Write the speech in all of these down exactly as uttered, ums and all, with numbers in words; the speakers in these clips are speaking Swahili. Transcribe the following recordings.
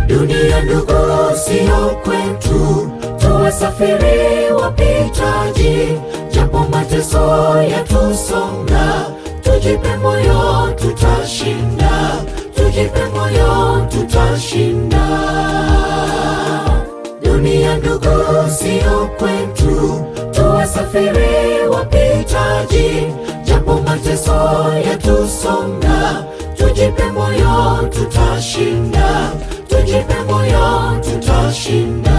Dunia ndugu sio kwetu, tuwasafiri wapitaji. Japo mateso yatusonga, tujipe moyo tutashinda, tujipe moyo tutashinda. Dunia ndugu sio kwetu, tuwasafiri wapitaji. Japo mateso yatusonga, tujipe moyo tutashinda, tujipe moyo tutashinda.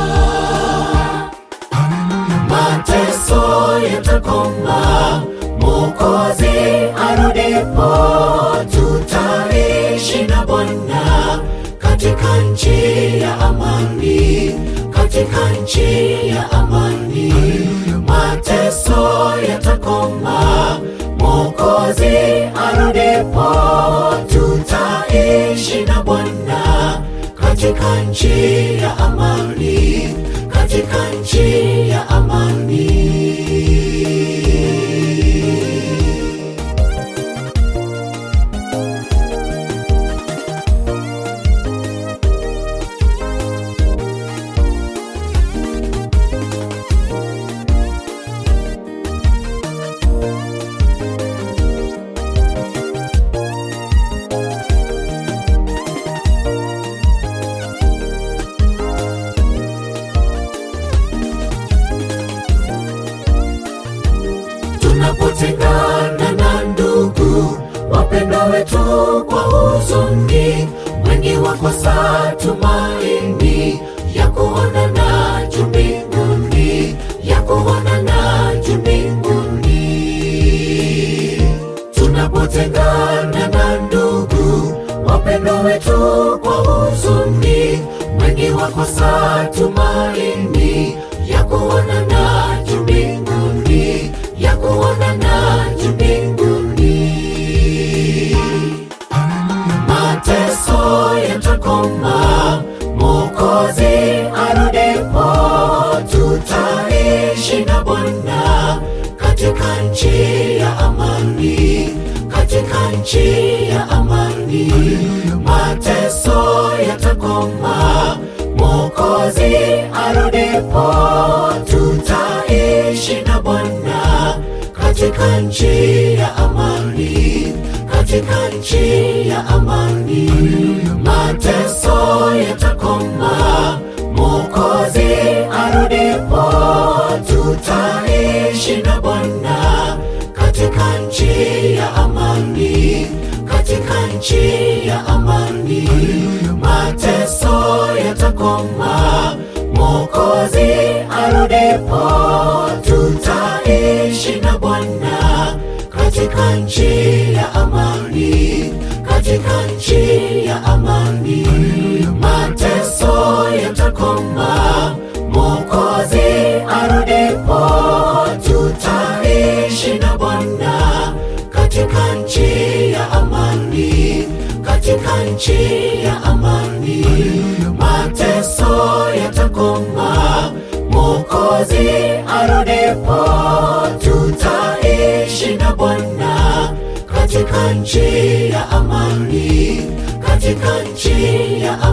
Mateso yatakoma, Mwokozi arudipo, tutaishi na Bwana katika nchi ya amani, katika nchi ya amani. Mateso yatakoma, Mwokozi arudipo, tutaishi na Bwana katika nchi ya amani, katika nchi ya amani. Tunapotengana na ndugu wapendwa wetu kwa huzuni, wengi wakosa tumaini ya kuonana juu mbinguni, ya kuonana juu mbinguni. Tunapotengana na ndugu wapendwa wetu kwa huzuni, wengi wakosa tumaini ya kuonana juu mbinguni, ya kuonana juu mbinguni. Mateso yatakoma, Mwokozi arudipo, tutaishi na Bwana katika nchi ya amani, katika nchi ya amani. Mateso yatakoma, Mwokozi arudipo, tutaishi na Bwana katika nchi ya amani, katika nchi ya amani. Mateso yatakoma, Mwokozi arudipo, tutaishi na Bwana katika nchi ya amani, katika nchi ya amani. Mateso yatakoma, Mwokozi arudipo, tutaishi na Bwana katika nchi ya amani, katika nchi ya amani. Mateso yatakoma, Mwokozi arudipo, tutaishi na Bwana katika nchi ya amani, katika nchi ya amani. Mateso yatakoma, Mwokozi arudipo, tutaishi na Bwana katika nchi ya amani, katika nchi ya amani.